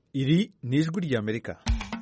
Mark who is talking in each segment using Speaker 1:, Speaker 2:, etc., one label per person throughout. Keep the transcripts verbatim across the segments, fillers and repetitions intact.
Speaker 1: Iri ni ijwi ry'Amerika.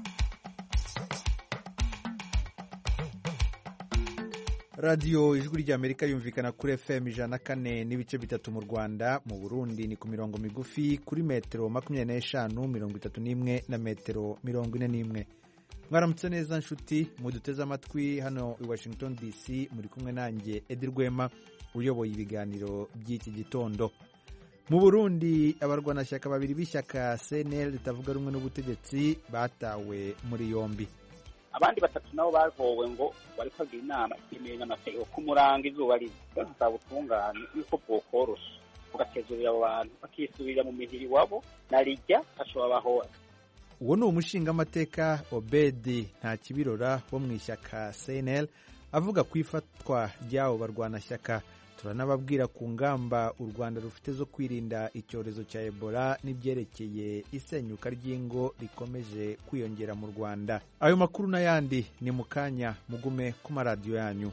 Speaker 1: radiyo ijwi ry'Amerika yumvikana kuri F M ijana na kane n'ibice bitatu mu Rwanda, mu Burundi ni ku mirongo migufi kuri metero makumyabiri n'eshanu mirongo itatu n'imwe na metero mirongo ine n'imwe. Mwaramutse neza nshuti muduteze amatwi hano i Washington D C, muri kumwe nanjye Edi Rwema uyoboye ibiganiro by'iki gitondo. Mu Burundi abarwanashyaka babiri b'ishyaka C N L ritavuga rumwe n'ubutegetsi batawe muri yombi.
Speaker 2: Abandi batatu nabo bahowe ngo bari kwagira inama imenyana n'amategeko kumuranga izuba riza basaba ubutungane yuko bwokorosha bugatezurira abo bantu bakisubirira mu mihiri wabo narijya ashobora bahora.
Speaker 1: Uwo ni umushingamateka Obedi Ntakibirora wo mu ishyaka C N L avuga ku ifatwa ry'abo barwanashyaka. Turanababwira ku ngamba u Rwanda rufite zo kwirinda icyorezo cya Ebola n'ibyerekeye isenyuka ry'ingo rikomeje kwiyongera mu Rwanda. Ayo makuru n'ayandi ni mu kanya, mugume ku maradiyo yanyu.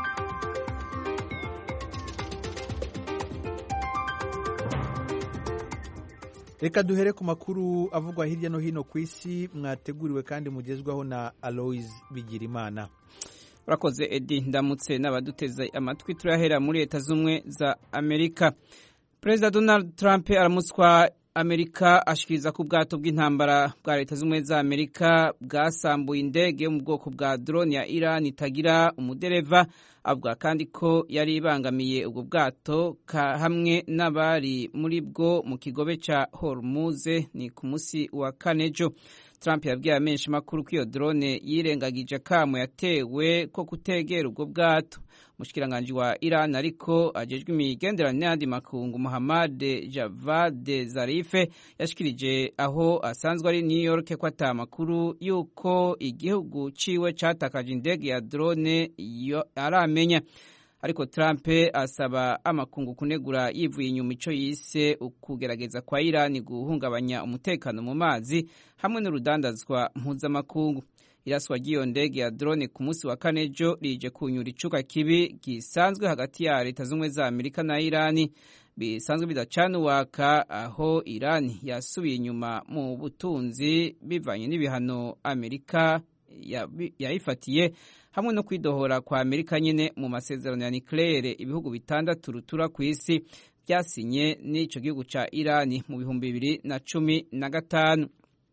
Speaker 1: Reka duhere ku makuru avugwa hirya no hino ku isi, mwateguriwe kandi mugezwaho na Aloys Bigirimana.
Speaker 3: Urakoze Edi, ndamutse n'abaduteze amatwi. Turahera muri Leta Zumwe za Amerika. Perezida Donald Trump aramutswa Amerika ashikiriza ku bwato bw'intambara bwa Leta Zumwe za Amerika bwasambuye indege yo mu bwoko bwa drone ya Iran itagira umudereva. Avuga kandi ko yari ibangamiye ubwo bwato hamwe n'abari muri bwo mu kigobe ca Hormuz ni ku musi wa kanejo. Trump yabwiye amenshi makuru ko iyo drone yirengagije kamo yatewe ko kutegera ubwo bwato. Mushikiranganje wa Iran ariko ajejwe imigenderanire n'andi makungu Mohammad Javad Zarif yashikirije aho asanzwe ari New York ko ata makuru yuko igihugu ciwe catakaje indege ya drone aramenya. Ariko Trump asaba amakungu kunegura yivuye inyuma ico yise ukugerageza kwa Iran guhungabanya umutekano mu mazi hamwe n'urudandazwa mpuzamakungu. Iraswa ry'iyo ndege ya drone ku munsi wa kanejo rije kunyura icuka kibi gisanzwe hagati ya Leta Zumwe za Amerika na Iran bisanzwe bidacana uwaka, aho Iran yasubiye inyuma mu butunzi bivanye n'ibihano Amerika yayifatiye hamwe no kwidohora kwa Amerika nyene mu masezerano ya nucleaire ibihugu bitandatu rutura ku isi byasinye n'ico gihugu ca Iran mu bihumbi bibiri na cumi na gatanu.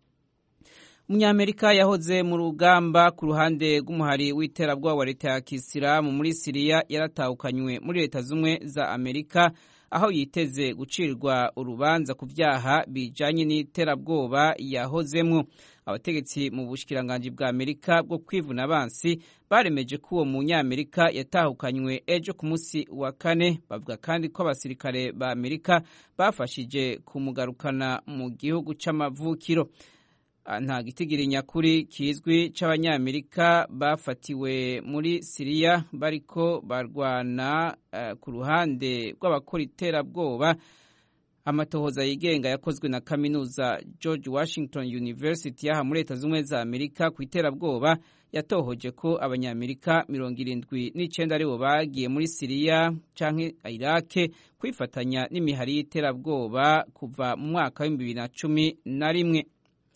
Speaker 3: Umunyamerika yahoze mu rugamba ku ruhande rw'umuhari w'iterabwoba wa leta ya Kisilamu muri Siriya yaratahukanywe muri Leta Zumwe za Amerika, aho yiteze gucirwa urubanza ku vyaha bijanye n'iterabwoba yahozemwo. Abategetsi mu bushikiranganje bwa Amerika bwo kwivuna abansi baremeje ko uwo munyamerika yatahukanywe ejo ku musi wa kane. Bavuga kandi ko abasirikare ba Amerika bafashije kumugarukana mu gihugu c'amavukiro. Nta gitigiri nyakuri kizwi c'abanyamerika bafatiwe muri Siriya bariko barwana uh, ku ruhande rw'abakora iterabwoba. Amatohoza yigenga yakozwe na kaminuza George Washington University yaha muri Leta Zumwe za Amerika ku iterabwoba yatohoje ko abanyamerika mirongo irindwi n'icenda aribo bagiye muri Siriya canke Iraq kwifatanya n'imihari y'iterabwoba kuva mu mwaka wa bibiri na cumi na rimwe.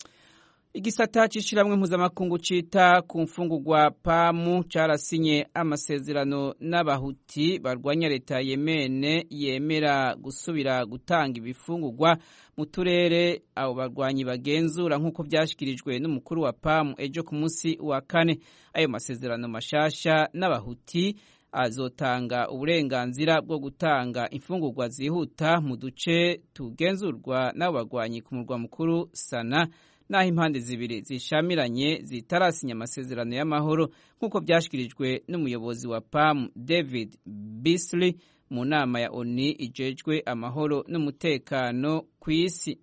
Speaker 3: Igisata c'ishiramwe mpuzamakungu cita ku mfungurwa pamu carasinye amasezerano n'abahuti barwanya leta ya Yemen yemera gusubira gutanga ibifungurwa mu turere abo barwanyi bagenzura nk'uko vyashikirijwe n'umukuru wa pamu ejo ku munsi wa kane. Ayo masezerano mashasha n'abahuti azotanga uburenganzira bwo gutanga imfungurwa zihuta mu duce tugenzurwa n'abo barwanyi ku murwa mukuru Sana, naho impande zibiri zishamiranye zitarasinya amasezerano y'amahoro nk'uko byashikirijwe n'umuyobozi wa pamu David Beasley mu nama ya O N U ijejwe amahoro n'umutekano ku isi.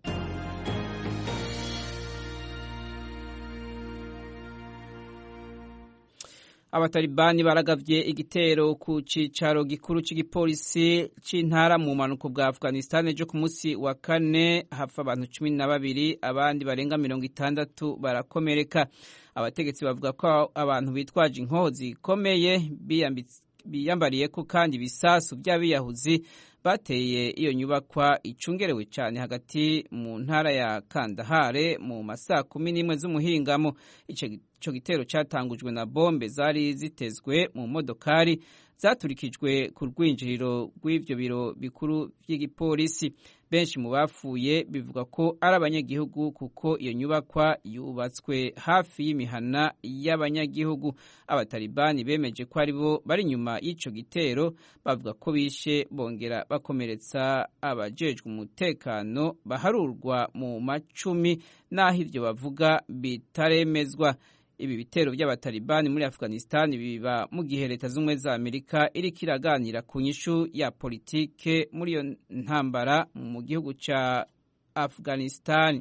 Speaker 3: Abatalibani baragavye igitero ku cicaro gikuru c'igipolisi c'intara mu manuko bwa Afghanistan ejo ku munsi wa kane, hafa abantu cumi na babiri abandi barenga mirongo itandatu barakomereka. Abategetsi bavuga ko abantu bitwaje inkoho zikomeye biyambariye ko kandi ibisasu by'abiyahuzi bateye iyo nyubakwa icungerewe cyane hagati mu ntara ya Kandahare mu masaa kumi n'imwe z'umuhingamo. Ico gitero cyatangujwe na bombe zari zitezwe mu modokari zaturikijwe ku rwinjiriro rw'ivyo biro bikuru by'igipolisi. Benshi mu bapfuye bivuga ko ari abanyagihugu kuko iyo nyubakwa yubatswe hafi y'imihana y'abanyagihugu. Abatalibani bemeje ko ari bo bari nyuma y'ico gitero, bavuga ko bishe bongera bakomeretsa abajejwe umutekano baharurwa mu macumi, naho ivyo bavuga bitaremezwa. Ibi bitero by'abatalibani muri Afghanistan biba mu gihe leta z'ubumwe za Amerika iriko iraganira ku nyishu ya politike muri iyo ntambara mu gihugu ca Afghanistan.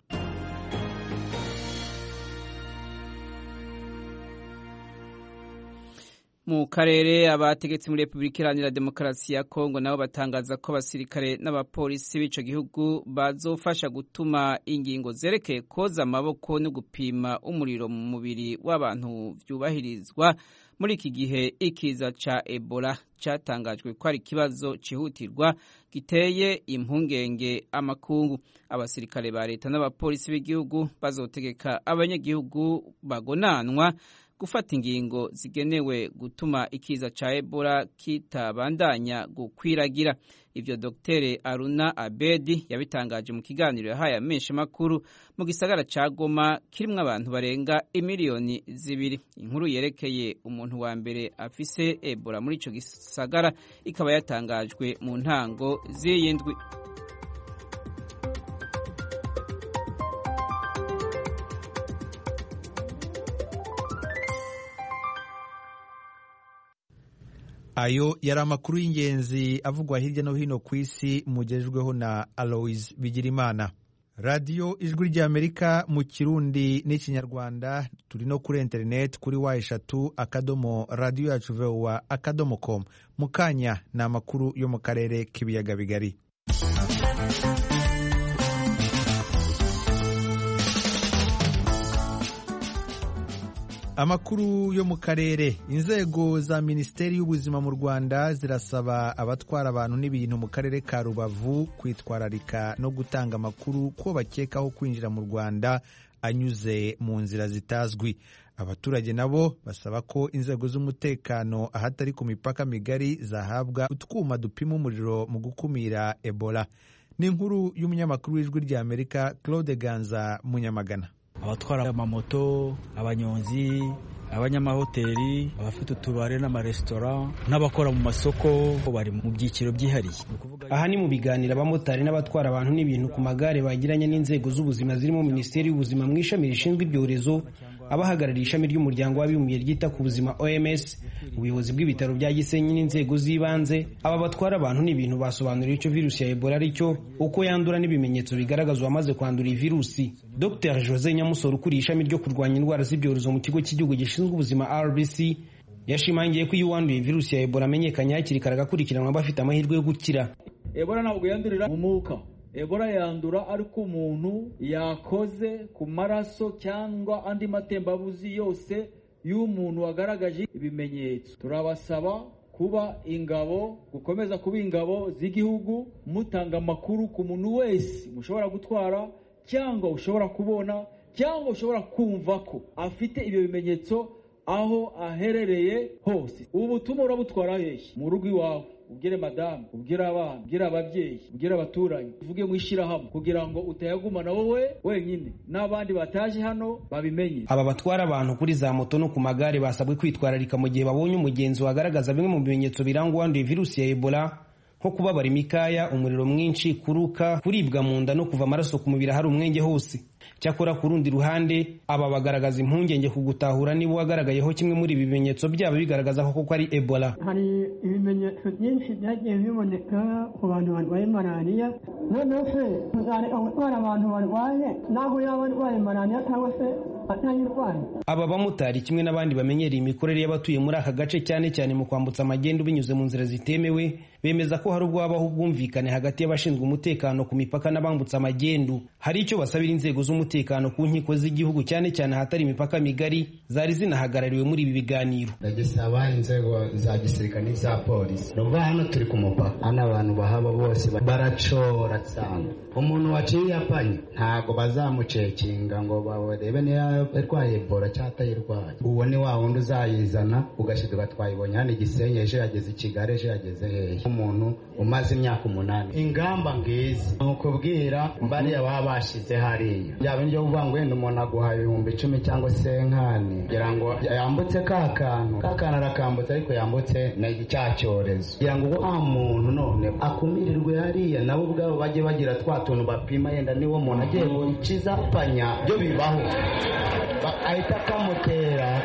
Speaker 3: Mu karere abategetsi muri Republika Iharanira Demokarasi ya Kongo nabo batangaza ko abasirikare n'abapolisi b'ico gihugu bazofasha gutuma ingingo zerekeye koza amaboko no gupima umuriro mu mubiri w'abantu vyubahirizwa muri iki gihe ikiza ca Ebola catangajwe ko ari ikibazo cihutirwa giteye impungenge amakungu. Abasirikare ba leta n'abapolisi b'igihugu bazotegeka abanyagihugu bagonanwa gufata ingingo zigenewe gutuma ikiza ca Ebola kitabandanya gukwiragira. Ivyo Dr Aruna Abedi yabitangaje mu kiganiro yahaye amenshi makuru mu gisagara ca Goma kirimwo abantu barenga imiliyoni zibiri. Inkuru yerekeye umuntu wa mbere afise Ebola muri ico gisagara ikaba yatangajwe mu ntango z'iyindwi.
Speaker 1: Ayo yari amakuru y'ingenzi avugwa hirya no hino ku isi mugejweho na Alois Bigirimana. Radio Ijwi ry'Amerika mu Kirundi n'Ikinyarwanda, turi no kuri internet kuri wa eshatu akadomo radio yacu voa akadomo com. Mukanya na amakuru yo mu karere k'ibiyaga bigari. Amakuru yo mu karere. Inzego za Minisiteri y'Ubuzima mu Rwanda zirasaba abatwara abantu n'ibintu mu karere ka Rubavu kwitwararika no gutanga amakuru ko bakekaho kwinjira mu Rwanda anyuze mu nzira zitazwi. Abaturage nabo basaba ko inzego z'umutekano ahatari ku mipaka migari zahabwa utwuma dupima umuriro mu gukumira Ebola. Ni inkuru y'umunyamakuru w'Ijwi ry'Amerika Claude Ganza Munyamagana.
Speaker 4: Abatwara amamoto, abanyonzi, abanyamahoteli, abafite utubare n'amaresitora n'abakora mu masoko bari mu byiciro byihariye.
Speaker 5: Aha ni mu biganiro abamotari n'abatwara abantu n'ibintu ku magare bagiranye n'inzego z'ubuzima zirimo Minisiteri y'Ubuzima mu ishami rishinzwe ibyorezo, abahagarariye ishami ry'umuryango w'abibumbye ryita ku buzima O M S, ubuyobozi bw'ibitaro bya Gisenyi n'inzego z'ibanze. Aba batwara abantu n'ibintu basobanuriye icyo virusi ya Ebola ari cyo, uko yandura n'ibimenyetso bigaragaza uwamaze kwandura iyi virusi. Dr Jose Nyamusoro ukuriye ishami ryo kurwanya indwara z'ibyorezo mu kigo cy'igihugu gishinzwe ubuzima R B C yashimangiye ko iyo wanduye virusi ya Ebola amenyekanye hakiri kare agakurikiranwa bafite amahirwe yo gukira.
Speaker 6: Ebola ntabwo yandurira mu mwuka. Ebola yandura ariko umuntu yakoze ku maraso cyangwa andi matembabuzi yose y'umuntu wagaragaje ibimenyetso. Turabasaba kuba ingabo, gukomeza kuba ingabo z'igihugu, mutanga amakuru ku muntu wese mushobora gutwara cyangwa ushobora kubona cyangwa ushobora kumva ko afite ibyo bimenyetso aho aherereye hose. Ubu butumwa urabutwara hehe? Mu rugo iwawe, ubwire madamu, ubwire abana, ubwire ababyeyi, ubwire abaturanyi, uvuge mu ishyirahamwe kugira ngo utayagumana wowe wenyine n'abandi bataje hano babimenye.
Speaker 5: Aba batwara abantu kuri za moto no ku magare basabwe kwitwararika mu gihe babonye umugenzi wagaragaza bimwe mu bimenyetso biranga uwanduye virusi ya Ebola, nko kubabara imikaya, umuriro mwinshi, kuruka, kuribwa mu nda no kuva amaraso ku mubiri hari umwenge hose. Cyakora ku rundi ruhande aba bagaragaza impungenge ku gutahura niba wagaragayeho kimwe muri ibi bimenyetso byabo bigaragaza ko koko ari Ebola.
Speaker 7: Hari ibimenyetso byinshi byagiye biboneka ku bantu barwaye malariya. Noneho se uzareka gutwara abantu barwaye naho yaba arwaye malariya cyangwa se atayirwaye.
Speaker 5: Aba bamotari kimwe n'abandi bamenyereye imikorere y'abatuye muri aka gace cyane cyane mu kwambutsa amagendo binyuze mu nzira zitemewe bemeza ko hari ubwo habaho ubwumvikane hagati y'abashinzwe umutekano ku mipaka n'abambutsa amagendo. Hari icyo basabira inzego z'umutekano ku nkiko z'igihugu cyane cyane ahatari imipaka migari zari zinahagarariwe muri ibi biganiro.
Speaker 8: Ndagisaba inzego za gisirikare n'za polisi nubwo hano turi ku mupaka hano abantu bahaba bose baracora cyane. Umuntu waciye apanye ntago bazamucekinga ngo barebe niba yarwaye Ebola cyangwa atayirwaye. Uwo ni wa wundi uzayizana ugashiduka twayibonye hano Gisenyi ejo yageze i Kigali ejo yageze hehe. Umuntu umaze imyaka umunani ingamba ngizi nukubwira bariya baba bashize hariya byaba indyo uvuga ngo wenda umuntu aguhaye ibihumbi icumi cyangwa se nkani kugira ngo yambutse ka kantu ka kantu arakambutse ariko yambutse na icya cyorezo kugira ngo wa muntu none akumirirwe hariya nabo ubwabo bajye bagira twa tuntu bapima yenda niwo muntu agiye gukiza panya byo bibaho ahita akamutera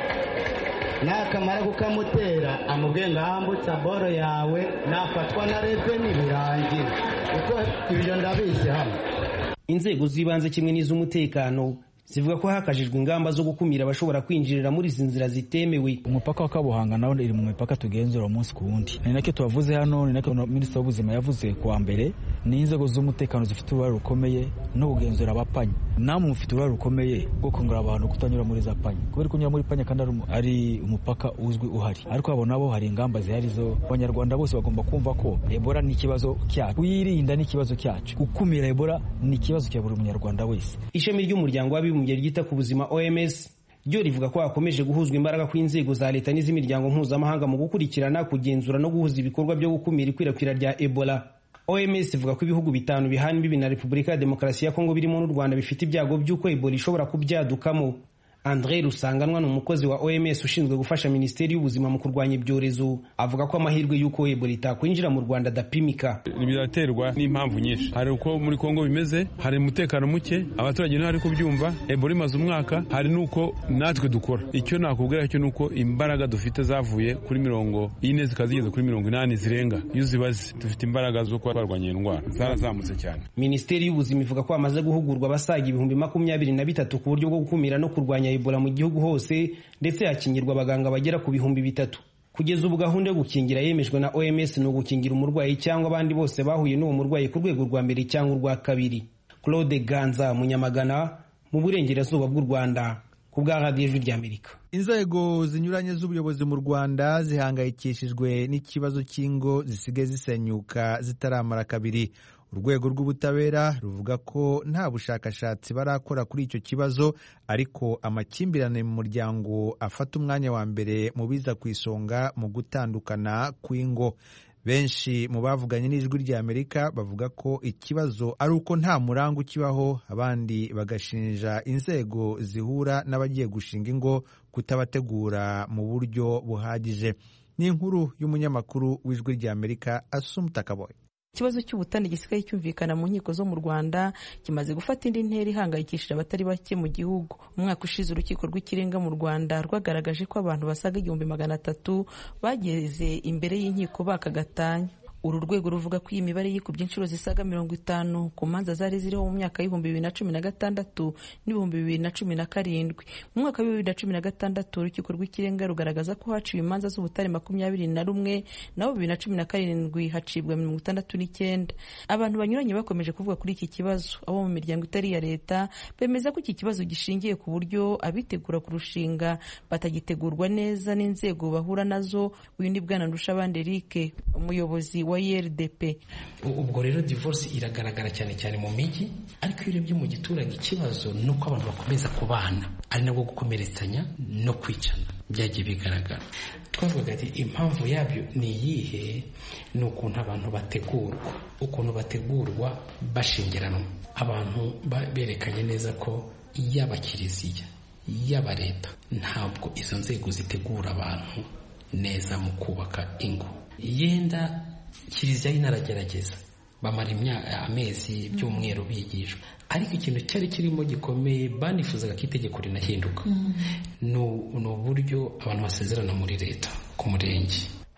Speaker 8: nakamara kukamutera amubwiye ngo ahambutse boro yawe nafatwa na reveni birangira kuko ibyo ndabizi hano.
Speaker 5: Inzego z'ibanze kimwe n'iz'umutekano zivuga ko hakajijwe ingamba zo gukumira abashobora kwinjirira muri izi nzira zitemewe.
Speaker 4: Umupaka wa Kabuhanga nawo iri mu mipaka tugenzura umunsi ku wundi. Ni nacyo tubavuze hano, ni nacyo Minisitiri w'Ubuzima yavuze kuwa mbere, ni inzego z'umutekano zifite uruhare rukomeye no kugenzura abapanya. Namwe mufite uruhare rukomeye rwo kongera abantu kutanyura muri za panya. Kubera kunyura muri panya kandi ari umupaka uzwi uhari. Ariko abo nabo hari ingamba zihari zo Abanyarwanda bose bagomba kumva ko Ebola ni ikibazo cyacu. Kuyirinda ni ikibazo cyacu. Gukumira Ebola ni ikibazo cya buri munyarwanda wese. Ishami
Speaker 5: ry'umuryango w'abibumbye ryita ku buzima O M S ryo rivuga ko hakomeje guhuzwa imbaraga kw'inzego za leta n'iz'imiryango mpuzamahanga mu gukurikirana, kugenzura no guhuza ibikorwa byo gukumira ikwirakwira rya Ebola. O M S ivuga ko ibihugu bitanu bihana imbibi na Repubulika ya Demokarasi ya Kongo birimo n'u Rwanda bifite ibyago by'uko Ebola ishobora kubyadukamo. André Rusanganwa ni umukozi wa O M S ushinzwe gufasha Minisiteri y'Ubuzima mu kurwanya ibyorezo, avuga ko amahirwe y'uko Ebola itakwinjira mu Rwanda adapimika.
Speaker 9: Biraterwa n'impamvu nyinshi. Hari uko muri Kongo bimeze, hari umutekano muke, abaturage ntari kubyumva, Ebola imaze umwaka, hari nuko natwe dukora. Icyo nakubwira cyo nuko imbaraga dufite zavuye kuri mirongo ine zikazigeza kuri mirongo inani zirenga. Iyo zibaze dufite imbaraga zo kwarwanya indwara zarazamutse cyane.
Speaker 5: Minisiteri y'Ubuzima ivuga ko amaze guhugurwa abasaga ibihumbi makumyabiri na bitatu ku buryo bwo gukumira no kurwanya Ebola mu gihugu hose, ndetse hakingirwa abaganga bagera ku bihumbi bitatu. Kugeza ubu gahunda yo gukingira yemejwe na O M S no gukingira umurwayi cyangwa abandi bose bahuye n'uwo murwayi ku rwego rwa mbere cyangwa urwa kabiri. Claude Ganza, Munyamagana, mu burengerazuba bw'u Rwanda, ku bwa Radio Ijwi ry'Amerika.
Speaker 1: Inzego zinyuranye z'ubuyobozi mu Rwanda zihangayikishijwe n'ikibazo cy'ingo zisigaye zisenyuka zitaramara kabiri. Urwego rw'ubutabera ruvuga ko nta bushakashatsi barakora kuri icyo kibazo, ariko amakimbirane mu muryango afata umwanya wa mbere mu biza ku isonga mu gutandukana kw'ingo. Benshi mu bavuganye n'Ijwi ry'Amerika bavuga ko ikibazo ari uko nta murango ukibaho, abandi bagashinja inzego zihura n'abagiye gushinga ingo kutabategura mu buryo buhagije. Ni inkuru y'umunyamakuru w'Ijwi ry'Amerika Assumpta Kaboyi.
Speaker 10: Ikibazo cy'ubutane gisigaye cyumvikana mu nkiko zo mu Rwanda kimaze gufata indi ntera ihangayikishije abatari bake mu gihugu. Umwaka ushize urukiko rw'ikirenga mu Rwanda rwagaragaje ko abantu basaga igihumbi magana atatu bageze imbere y'inkiko bakagatanya. Uru rwego ruvuga ko iyi mibare yikubye inshuro zisaga mirongo itanu ku manza zari ziriho mu myaka y'ibihumbi bibiri na cumi na gatandatu n'ibihumbi bibiri na cumi na karindwi. Mu mwaka wa bibiri na cumi na gatandatu urukiko rw'ikirenga rugaragaza ko haciwe imanza z'ubutare makumyabiri na rumwe, naho bibiri na cumi na karindwi hacibwa mirongo itandatu n'icyenda. Abantu banyuranye bakomeje kuvuga kuri iki kibazo. Abo mu miryango itari iya leta bemeza ko iki kibazo gishingiye ku buryo abitegura kurushinga batagitegurwa neza n'inzego bahura nazo. Uyu ni Bwana Ndushabandi Eric, umuyobozi wa I R D P.
Speaker 11: Ubwo rero divorce iragaragara cyane cyane mu mijyi, ariko iyo urebye mu giturage ikibazo ni uko abantu bakomeza kubana, ari nabwo gukomeretsanya no kwicana byagiye bigaragara. Twavuga ati impamvu yabyo ni iyihe? Ni ukuntu abantu bategurwa, ukuntu bategurwa bashingiranwa. Abantu berekanye neza ko yaba kiliziya yaba leta ntabwo izo nzego zitegura abantu neza mu kubaka ingo. Yenda kiliziya inaragerageza, bamara imyaka amezi by'umweru bigishwa, ariko ikintu cyari kirimo gikomeye banifuzaga ko itegeko rinahinduka. Mm. ni uburyo abantu basezerana muri leta ku murenge.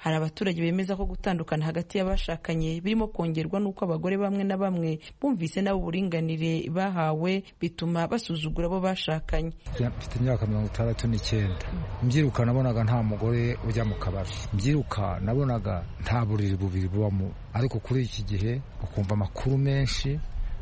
Speaker 10: hari abaturage bemeza ko gutandukana hagati y'abashakanye birimo kongerwa n'uko abagore bamwe na bamwe bumvise nabo uburinganire bahawe bituma basuzugura abo bashakanye.
Speaker 12: Mfite imyaka mirongo itandatu n'icyenda. Mbyiruka nabonaga nta mugore ujya mu kabari. Mbyiruka nabonaga nta buriri bubiri bubamo, ariko kuri iki gihe ukumva amakuru menshi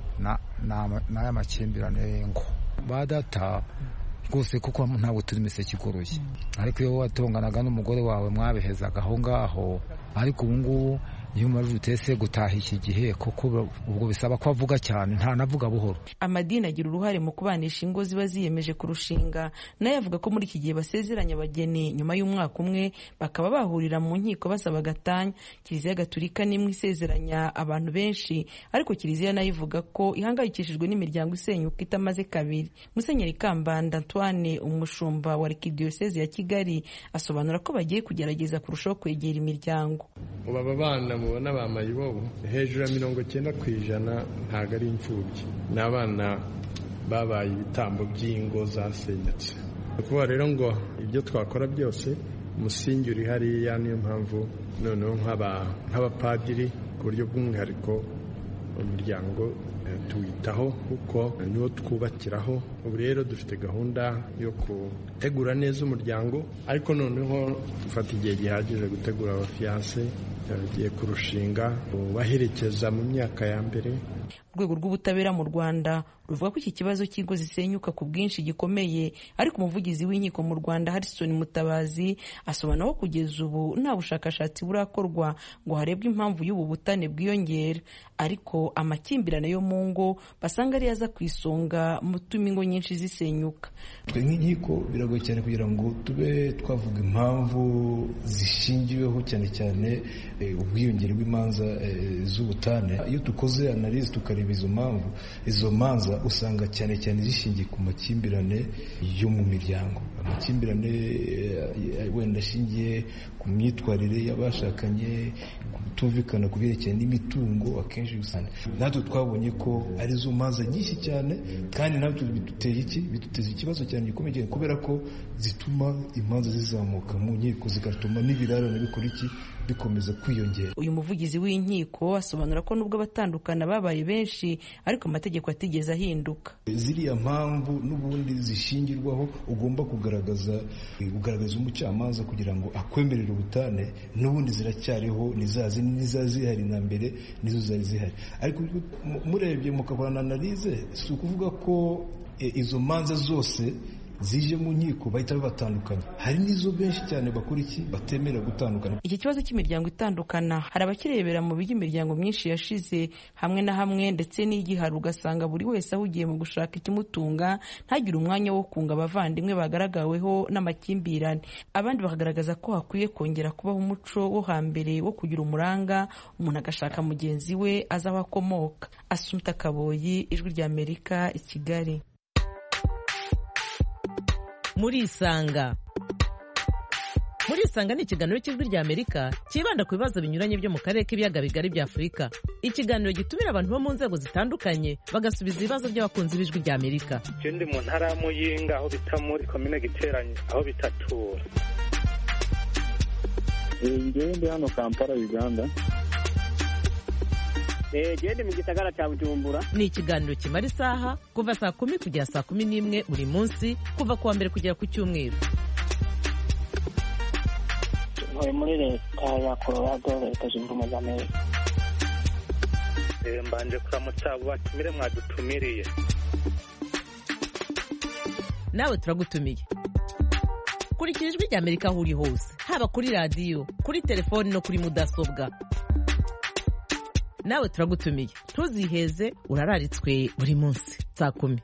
Speaker 12: n'aya makimbirane ngo badata rwose, kuko ntabwo turi imiseke igoroye. Ariko iyo watonganaga n'umugore wawe mwabihezaga aho ngaho, ariko ubu ngubu iyo umaze utese gutaha iki gihe kuko ubwo bisaba ko avuga cyane, nta navuga buhoro.
Speaker 10: Amadini agira uruhare mu kubanisha ingo ziba ziyemeje kurushinga, naye avuga ko muri iki gihe basezeranya abageni nyuma y'umwaka umwe bakaba bahurira mu nkiko basaba gatanya. Kiliziya Gatulika nimwe isezeranya abantu benshi, ariko Kiliziya nayo ivuga ko ihangayikishijwe n'imiryango isenyuka itamaze kabiri. Musenyeri Kambanda Antoine, umushumba wa Arkidiocese ya Kigali, asobanura ko bagiye kugerageza kurushaho kwegera imiryango.
Speaker 13: Aba bana mubona bamaye ibobo hejuru ya mirongo cyenda ku ijana ntabwo ari imfubyi, ni abana babaye ibitambo by'ingo zasenyutse. Kuba rero ngo ibyo twakora byose umusingi uri hariya, niyo mpamvu noneho nk'abapadiri ku buryo bw'umwihariko umuryango tuwitaho kuko niwo twubakiraho. Ubu rero dufite gahunda yo gutegura neza umuryango, ariko noneho dufata igihe gihagije gutegura abafiyanse bagiye kurushinga, baherekeza mu myaka ya mbere.
Speaker 10: Urwego rw'ubutabera mu Rwanda ruvuga ko iki kibazo cy'ingo zisenyuka ku bwinshi gikomeye, ariko umuvugizi w'inkiko mu Rwanda Harrison Mutabazi asobanura ko kugeza ubu nta bushakashatsi burakorwa ngo harebwe impamvu y'ubu butane bwiyongera, ariko amakimbirane yo mu ngo basanga ari yaza ku isonga mu tuma ingo nyinshi zisenyuka.
Speaker 14: Twe nk'inkiko biragoye cyane kugira ngo tube twavuga impamvu zishingiweho cyane cyane ubwiyongere bw'imanza z'ubutane. Iyo dukoze analyse tukareba izo mpamvu, izo manza usanga cyane cyane zishingiye ku makimbirane yo mu miryango, amakimbirane wenda ashingiye ku myitwarire y'abashakanye, kutumvikana ku byerekeye n'imitungo. Akenshi usanga natwe twabonye ko ari zo manza nyinshi cyane, kandi natwe biduteye iki biduteza ikibazo cyane gikomeye, kubera ko zituma imanza zizamuka mu nkiko, zigatuma n'ibirarane bikora iki bikomeza kwiyongera.
Speaker 10: Uyu muvugizi w'inkiko asobanura ko nubwo abatandukana babaye benshi, ariko amategeko atigeze ahinduka.
Speaker 14: Ziriya mpamvu n'ubundi zishingirwaho ugomba kugaragaza kugaragaza umucamanza kugira ngo akwemerere ubutane, n'ubundi ziracyariho, nizazi nizazihari na mbere nizo zari zihari. Ariko murebye mukabona analize, si ukuvuga ko e, izo manza zose zije mu nkiko bahita batandukanye. Hari n'izo benshi cyane bakora iki batemera gutandukana.
Speaker 10: Iki kibazo cy'imiryango itandukana hari abakirebera mu bijya imiryango myinshi yashize hamwe na hamwe, ndetse n'igihari ugasanga buri wese ahugiye mu gushaka ikimutunga, ntagire umwanya wo kunga abavandimwe bagaragaweho n'amakimbirane. Abandi bakagaragaza ko hakwiye kongera kubaho umuco wo hambere wo kugira umuranga, umuntu agashaka mugenzi we aza aho akomoka. Assumpta Kaboyi, Ijwi ry'Amerika, i Kigali.
Speaker 15: Muri Isanga. Muri Isanga ni ikiganiro cy'Ijwi ry'Amerika kibanda ku bibazo binyuranye byo mu karere k'ibiyaga bigari bya Afurika. Ikiganiro gitumira abantu bo mu nzego zitandukanye bagasubiza ibibazo by'abakunzi b'Ijwi ry'Amerika.
Speaker 16: Je ndi mu ntara ya Muyinga, aho bita muri komine Giteranye, aho bitatura.
Speaker 17: Ngewe ndi hano Kampala, Uganda.
Speaker 18: Gende mu gisagara cya Bujumbura.
Speaker 15: Ni ikiganiro kimara isaha kuva saa kumi kugera saa kumi n'imwe buri munsi, kuva kuwa mbere kugera ku cyumweru.
Speaker 18: Ntuye muri leta ya Colorado, leta zunze ubumwe za Amerika.
Speaker 16: Mbanje kuramutsa abo batumire mwadutumiriye.
Speaker 15: Nawe turagutumiye. Kurikira Ijwi ry'Amerika aho uri hose, haba kuri radiyo, kuri telefoni no kuri mudasobwa. Nawe turagutumiye, ntuziheze, urararitswe buri munsi saa kumi.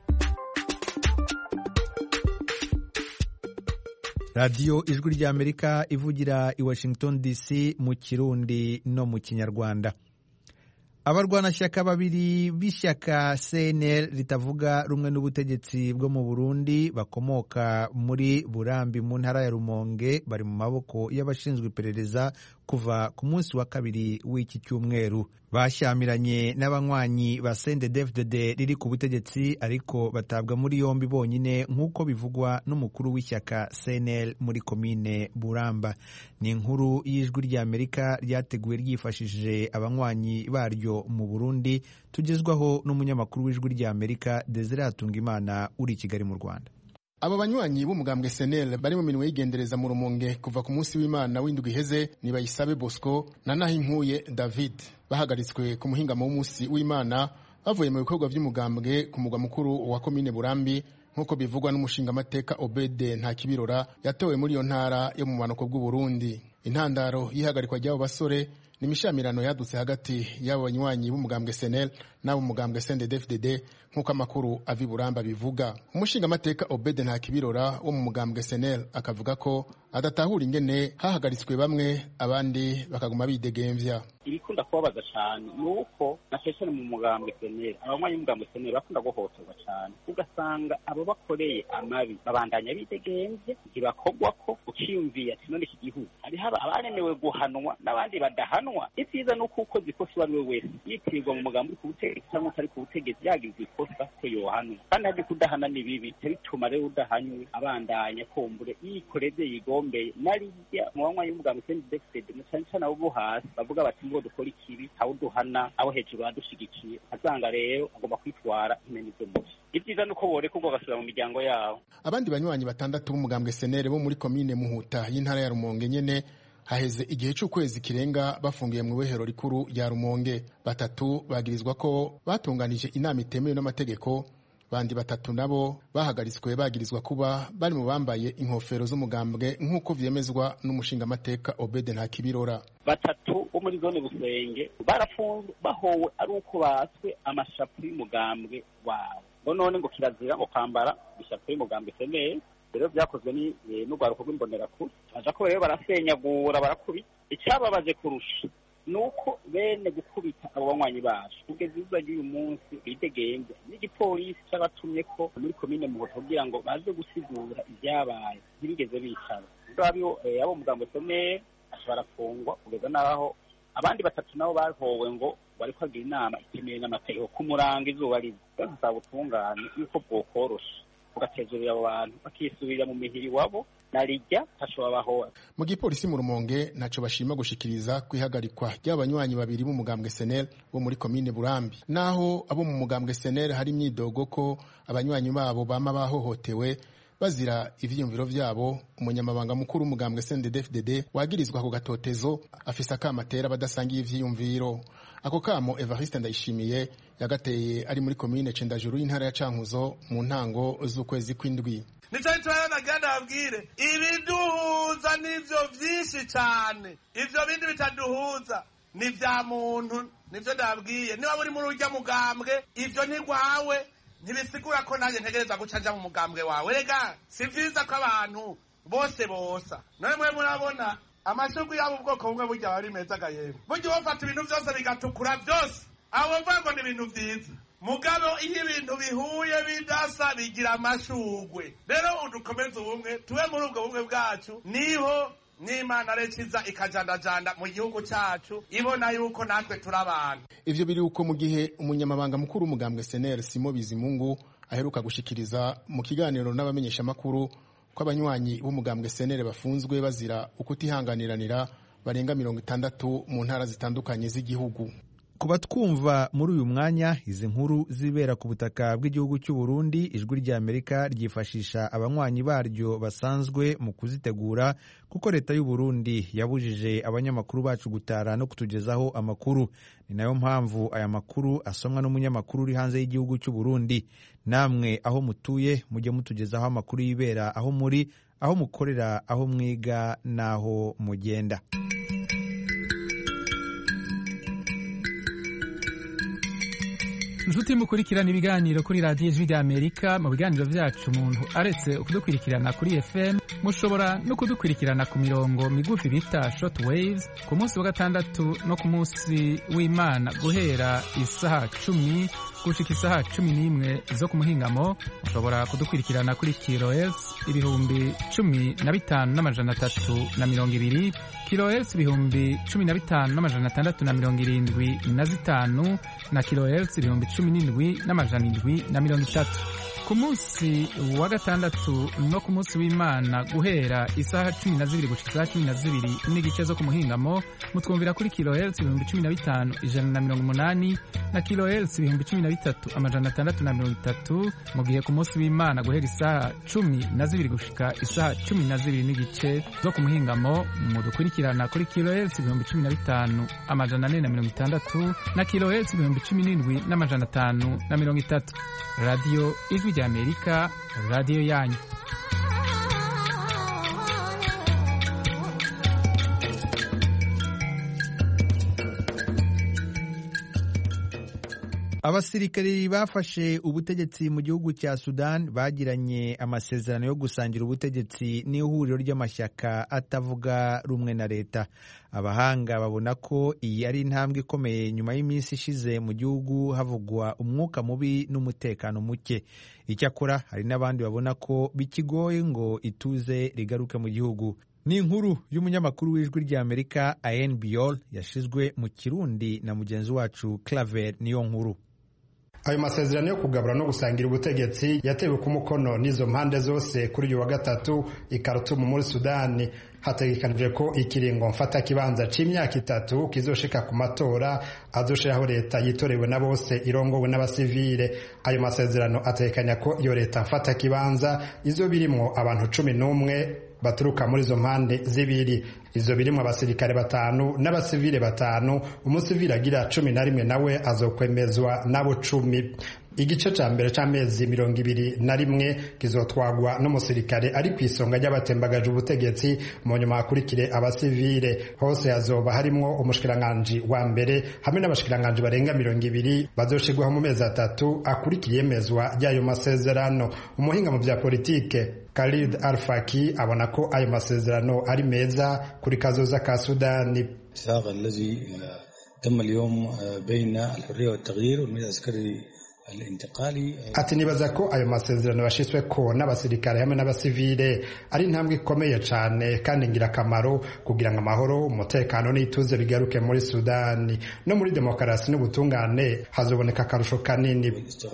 Speaker 1: radiyo Ijwi ry'Amerika ivugira i Washington D C mu Kirundi no mu Kinyarwanda. Abarwanashyaka babiri b'ishyaka C N L ritavuga rumwe n'ubutegetsi bwo mu Burundi bakomoka muri Burambi mu ntara ya Rumonge bari mu maboko y'abashinzwe iperereza kuva ku munsi wa kabiri w'iki cyumweru. Bashyamiranye n'abanywanyi ba C N D D F D D riri ku butegetsi ariko batabwa muri yombi bonyine nk'uko bivugwa n'umukuru w'ishyaka C N L muri komine Buramba. Ni inkuru y'Ijwi ry'Amerika ryateguwe ryifashishije abanywanyi baryo mu Burundi, tugezwaho n'umunyamakuru w'Ijwi ry'Amerika Desire Hatungimana uri i Kigali mu Rwanda.
Speaker 19: Abo banywanyi b'umugambwe C N L bari mu minwe y'igendereza mu Rumonge kuva ku munsi w'Imana w'indwi iheze ni Bayisabe Bosco na Nahimpuye David, bahagaritswe ku muhingamo w'umunsi w'Imana bavuye mu bikorwa by'umugambwe ku mugwa mukuru wa komine Burambi, nk'uko bivugwa n'umushingamateka Obede Ntakibirora yatowe muri iyo ntara yo mu manuko bw'u Burundi. Intandaro y'ihagarikwa ry'abo basore ni imishamirano yadutse hagati y'abo banywanyi b'umugambwe C N L n'abo mugambwe C N D D F D D nk'uko amakuru avi Buramba bivuga. Umushingamateka Obede Ntakibirora wo mu mugambwe C N L akavuga ko adatahura ingene hahagaritswe bamwe abandi bakaguma bidegemvya.
Speaker 2: Ibikunda kubabaza cyane nuko na session mu mugambwe C N L abanywanyi b'umugambwe C N L bakunda guhotorwa cyane, ugasanga abo bakoreye amabi babandanya bidegemvye ntibakogwa ko ukiyumviye ati none iki gihugu hari haba abaremewe guhanwa n'abandi badahanwa. Ivyiza nuko uko zikosi wari we wese yitirwa mu mugambwe ku butegetsi cyangwa utari ku butegetsi yagize ikosa ko yohanwa, kandi hadi kudahana ni bibi bituma rero udahanywe abandanya kumbure yikoreze yigombeye narijya mu banywanyi b'umugambwe C N D D F D D cyane cyane abo bo hasi bavuga bati ngo dukora ikibi aho duhana abo hejuru badushigikiye, azanga rero agomba kwitwara imeni zo mubi. Ivyiza nuko boreka ubwo gasubira mu miryango yabo.
Speaker 19: Abandi banywanyi batandatu b'umugambwe C N L bo muri komine Muhuta y'intara ya Rumonge nyene haheze igihe cy'ukwezi kirenga bafungiye mu wehero rikuru rya Rumonge. Batatu bagirizwa ko batunganije inama itemewe n'amategeko, bandi batatu nabo bahagaritswe bagirizwa kuba bari mu bambaye inkofero z'umugambwe nk'uko vyemezwa n'umushingamateka Obede Ntakibirora.
Speaker 2: Batatu bo muri zone Busenge barafunzwe bahowe ari uko baswe amashapu y'umugambwe wabo, ngo none ngo kirazira ngo kwambara ishapu y'umugambwe C N L. Rero byakozwe ni n'urwaruko rw'imbonerakure aja ko rero barasenyagura barakubita. Icyababaje kurusha nuko bene gukubita abo banywanyi bacu kugeza izuba ry'uyu munsi bidegembe n'igipolisi cy'abatumye ko muri komine Muhoto kugira ngo baze gusigura ibyabaye ntibigeze bicara. Abo abo mugambwe C N L barafungwa kugeza naho abandi batatu nabo bahowe ngo bari kwagira inama itemewe n'amategeko kumuranga izuba riza. Basaba ubutungane yuko bwokorosha ugatezurira abo bantu bakisubirira mu mihiri wabo narijya tashobora bahora.
Speaker 19: Mu gipolisi mu Rumonge naco bashima gushikiriza kwihagarikwa ry'abanywanyi babiri mu mugambwe C N L bo muri komine Burambi, naho abo mu mugambwe C N L hari imyidogo ko abanywanyi babo bama bahohotewe bazira ivyiyumviro vyabo. Umunyamabanga mukuru w'umugambwe C N D D F D D wagirizwa ku gatotezo afise akamatera badasangiye ivyiyumviro. Ako kamo Evariste Ndayishimiye yagateye ari muri komine Cendajuru y'intara ya Cankuzo mu ntango z'ukwezi kw'indwi.
Speaker 20: Nico itwara ganda abwire ibiduhuza nivyo vyinshi cyane, ivyo bindi bitaduhuza ni vya muntu. Nivyo ndabwiye niba muri muri urya mugambwe ivyo ntigwawe ntibisigura ko nanjye ntegereza gucanja mu mugambwe wawe. Rega si vyiza ko abantu bose bosa. None mwe murabona amashugwe yabo ubwoko bumwe burya bari meza gayemwe, burya bafata ibintu byose bigatukura byose, abo mvango ni ibintu vyiza. Mugabo iyo ibintu bihuye bidasa bigira amashugwe. Rero udukomeze ubumwe tube muri ubwo bumwe bwacu, niho n'Imana rekiza ikajandajanda mu gihugu cyacu ibona yuko natwe turi abantu.
Speaker 19: Ivyo biri uko mu gihe umunyamabanga mukuru w'umugambwe C N L Simo Bizimungu aheruka gushikiriza mu kiganiro n'abamenyesha makuru ko abanywanyi b'umugambwe C N L bafunzwe bazira ukutihanganiranira barenga mirongo itandatu mu ntara zitandukanye z'igihugu.
Speaker 1: Kuba twumva muri uyu mwanya izi nkuru zibera ku butaka bw'igihugu cy'u Burundi, Ijwi ry'Amerika ryifashisha abanywanyi baryo basanzwe mu kuzitegura, kuko leta y'u Burundi yabujije abanyamakuru bacu gutara no kutugezaho amakuru. Ni nayo mpamvu aya makuru asomwa n'umunyamakuru uri hanze y'igihugu cy'u Burundi. Namwe aho mutuye mujye mutugezaho amakuru yibera aho muri, aho mukorera, aho mwiga n'aho mugenda.
Speaker 21: inshuti mukurikirana ibiganiro kuri radiyo ijwi ry'amerika. Mu biganiro vyacu umuntu aretse kudukurikirana kuri F M mushobora no kudukurikirana ku mirongo migufi bita short waves ku munsi wa gatandatu no ku munsi w'Imana guhera isaha cumi gushika isaha cumi n'imwe zo ku muhingamo. Mushobora kudukurikirana kuri kilohertz ibihumbi cumi na bitanu n'amajana atatu na mirongo ibiri, kilohertz ibihumbi cumi na bitanu n'amajana atandatu na mirongo irindwi na zitanu na kilohertz ibihumbi cumi n'indwi n'amajana indwi na mirongo itatu. Ku munsi wa gatandatu no ku munsi w'Imana guhera isaha cumi na zibiri gushika isaha cumi na zibiri n'igice zo ku muhingamo mutwumvira kuri kilohertz ibihumbi cumi na bitanu ijana na mirongo umunani na kilohertz ibihumbi cumi na bitatu amajana atandatu na mirongo itatu, mu gihe ku munsi w'Imana guhera isaha cumi na zibiri gushika isaha cumi na zibiri n'igice zo ku muhingamo mudukurikirana kuri kilohertz ibihumbi cumi na bitanu amajana ane na mirongo itandatu na kilohertz ibihumbi cumi n'indwi n'amajana atanu na mirongo itatu. Radio Ijwi ry'Amerika, radio yanyu.
Speaker 1: Abasirikari bafashe ubutegetsi mu gihugu cya Sudan bagiranye amasezerano yo gusangira ubutegetsi n'ihuriro ry'amashyaka atavuga rumwe na leta. Abahanga babona ko iyi ari intambwe ikomeye nyuma y'iminsi ishize mu gihugu havugwa umwuka mubi n'umutekano muke. Icyakora hari n'abandi babona ko bikigoye ngo ituze rigaruke mu gihugu. Ni inkuru y'umunyamakuru w'Ijwi ry'Amerika Ayen Biol yashizwe mu Kirundi na mugenzi wacu Claver niyo nkuru.
Speaker 22: Ayo masezerano yo kugabura no gusangira ubutegetsi yatewe ku mukono n'izo mpande zose kuri uyu wa gatatu i Khartoum muri Sudani. Hategekanijwe ko ikiringo mfata kibanza c'imyaka itatu kizoshika ku matora azoshiraho leta yitorewe na bose irongowe n'abasivile. Ayo masezerano atekanya ko iyo leta mfata kibanza izo birimwo abantu cumi n'umwe baturuka muri izo mpande zibiri. Izo birimwo abasirikare batanu n'abasivile batanu, umusivile agira cumi na rimwe nawe azokwemezwa nabo cumi. Igice ca mbere c'amezi mirongo ibiri na rimwe kizotwagwa n'umusirikare ari kw'isonga ry'abatembagaje ubutegetsi, mu nyuma hakurikire abasivile. Hose hazoba harimwo umushikiranganji wa mbere hamwe n'abashikiranganji barenga mirongo ibiri bazoshirwaho mu mezi atatu akurikiye yemezwa ry'ayo masezerano. Umuhinga mu vya politike Khalid Al-Faki abona ko ayo masezerano ari meza kuri kazoza ka Sudani. Ati nibaza ko ayo masezerano yashitswe ko n'abasirikare hamwe n'abasivile ari intambwe ikomeye cyane kandi ngirakamaro kugira ngo amahoro, umutekano n'ituze bigaruke muri Sudani. No muri demokarasi n'ubutungane hazoboneka akarusho kanini.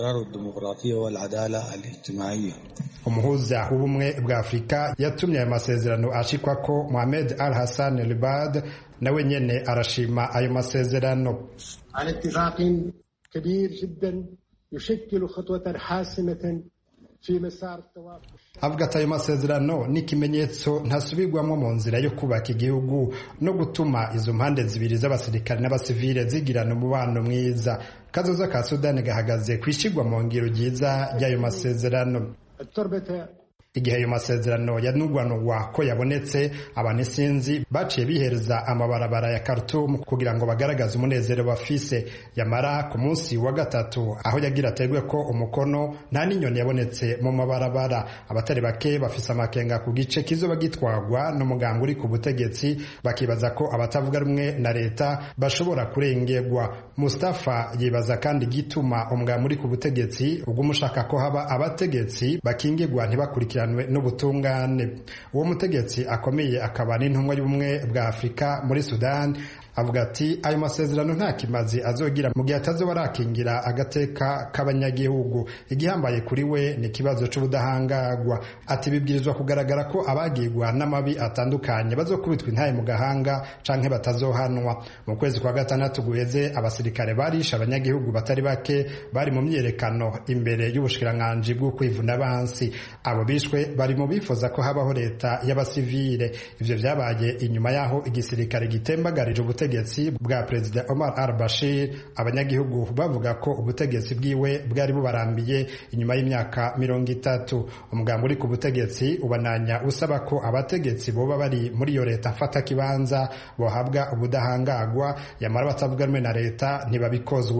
Speaker 22: Umuhuza w'ubumwe bwa Afurika yatumye ayo masezerano ashikwa ko Mohamed Al Hassan Al-Bad nawe nyene arashima ayo masezerano. يشكل خطوة حاسمة في مسار التوافق. Avuga ati ayo masezerano ni ikimenyetso ntasubirwamo mu nzira yo kubaka igihugu no gutuma izo mpande zibiri z'abasirikare n'abasivile zigirana umubano mwiza. Kazoza ka Sudani gahagaze kwishigwa mu ngiro ryiza ry'ayo masezerano. Igihe ayo masezerano yanugwanugwa ko yabonetse, abantu isinzi baciye bihereza amabarabara ya Khartoum kugira ngo bagaragaze umunezero bafise. Yamara ku munsi wa gatatu aho yagira ategwe ko umukono nta n'inyoni yabonetse mu mabarabara. Abatari bake bafise amakenga ku gice kizoba gitwagwa n'umuganga uri ku butegetsi, bakibaza ko abatavuga rumwe na leta bashobora kurengerwa. Mustafa yibaza kandi gituma umuganga uri ku butegetsi ugumushaka ko haba abategetsi bakingirwa ntibakurikira n'ubutungane. Uwo mutegetsi akomeye akaba n'intumwa y'ubumwe bwa Afurika muri Sudan avuga ati ayo masezerano nta kimazi azogira mu gihe atazoba arakingira agateka k'abanyagihugu. Igihambaye kuri we ni ikibazo c'ubudahangagwa. Ati bibwirizwa kugaragara ko abagirwa n'amabi atandukanye bazokubitwa intaye mu gahanga canke batazohanwa. Mu kwezi kwa gatandatu guheze abasirikare barisha abanyagihugu batari bake bari mu myerekano imbere y'ubushikiranganji bwo kwivuna abansi. Abo bishwe bari mu bifuza ko habaho leta y'abasivile. Ivyo vyabaye inyuma yaho igisirikare gitembagarije ubutegetsi bwa Perezida Omar al-Bashir. Abanyagihugu bavuga ko ubutegetsi bwiwe bwari bubarambiye inyuma y'imyaka mirongo itatu. Umugambi uri ku butegetsi ubananya usaba ko abategetsi boba bari muri iyo leta mfata kibanza bohabwa ubudahangagwa, yamara batavuga rumwe na leta ntibabikozwa.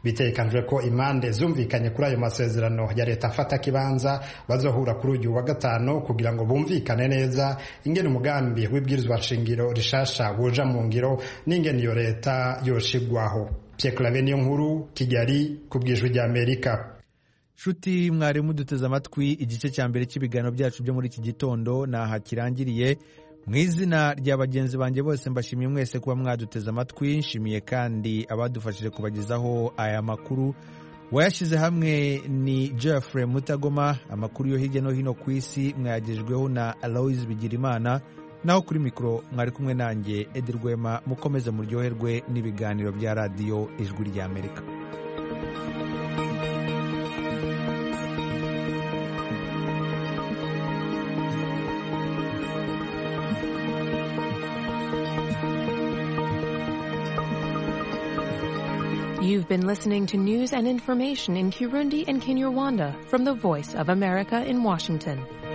Speaker 22: bitekanijwe ko impande zumvikanye kuri ayo masezerano ya leta afata kibanza bazohura kuri uyu wa gatanu kugira ngo bumvikane neza ingene umugambi w'ibwirizwa shingiro rishasha woja mu ngiro n'ingene iyo leta yoshigwaho. Pierre Claver niyo nkuru, Kigali, ku bw'ijwi rya Amerika.
Speaker 1: Shuti mwari muduteze amatwi, igice cya mbere cy'ibiganiro byacu byo muri iki gitondo naha kirangiriye. Mu izina rya bagenzi banjye bose mbashimiye mwese kuba mwaduteze amatwi. Nshimiye kandi abadufashije kubagezaho aya makuru. Wayashyize hamwe ni Jeffrey Mutagoma. Amakuru yo hirya no hino ku isi mwayagejweho na Aloys Bigirimana. Naho kuri mikoro mwari kumwe nanjye Edi Rwema. Mukomeze muryoherwe n'ibiganiro bya radiyo Ijwi rya Amerika.
Speaker 3: You've been listening to news and information in Kirundi and Kinyarwanda from the Voice of America in Washington.